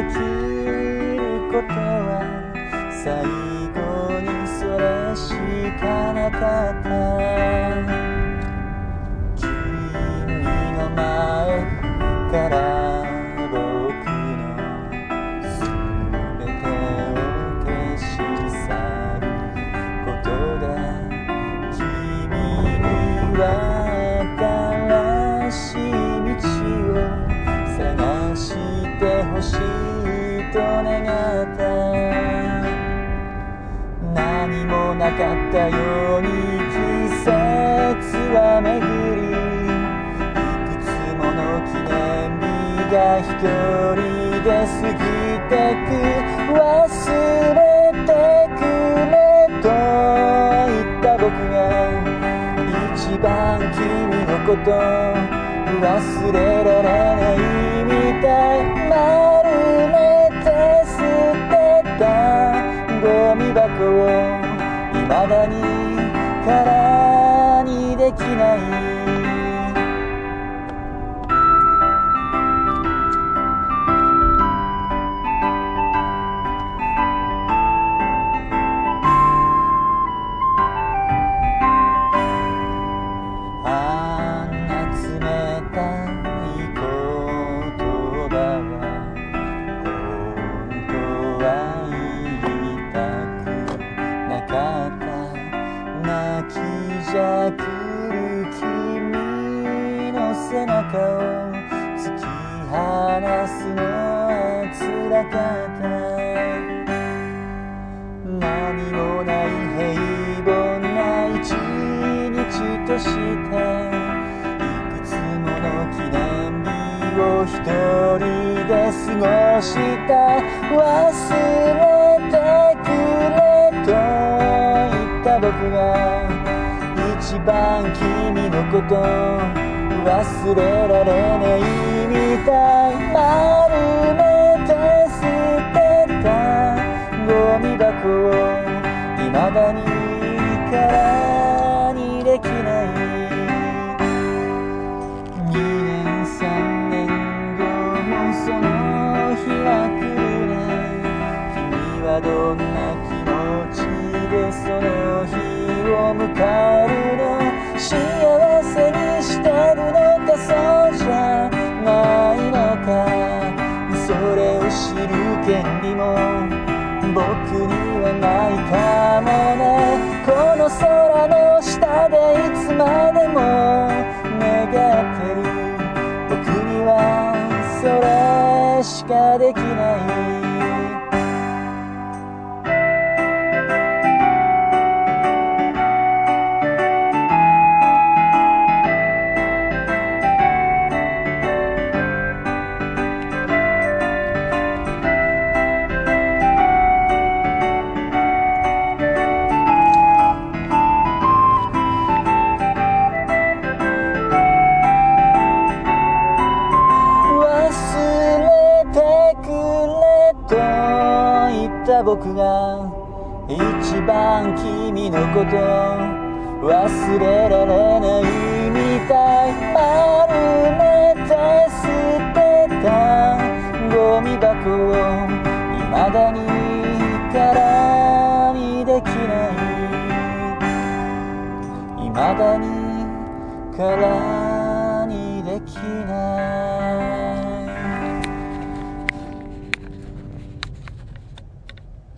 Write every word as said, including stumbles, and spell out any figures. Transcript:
できることは最後にそれしかなかった。君の前から僕のすべてを消し去ることで君には新しい道を探してほしいと願った。何もなかったように季節は巡り、いくつもの記念日が一人で過ぎてく。忘れてくれと言った僕が一番君のこと忘れられないみたい。丸めて捨てたゴミ箱を未だに空にできない。あんな冷たい言葉は本当は言いたくなかった。泣きじゃくる君の背中を突き放すのは辛かった。何もない平凡な一日としていくつもの記念日を一人で過ごした。忘れてくれと言った僕が一番君のこと忘れられないみたい。丸めて捨てたゴミ箱を未だに空にできない。にねんさんねんごもその日は来るね。君はどんな気持ちでその日を迎えるの。幸せにしてるのかそうじゃないのか。それを知る権利も僕にはないかもね。この空の下でいつまでも願ってる。僕にはそれしかできない。と言った僕が一番君のこと忘れられないみたい。丸めて捨てたゴミ箱を未だに空にできない。未だに空にできない。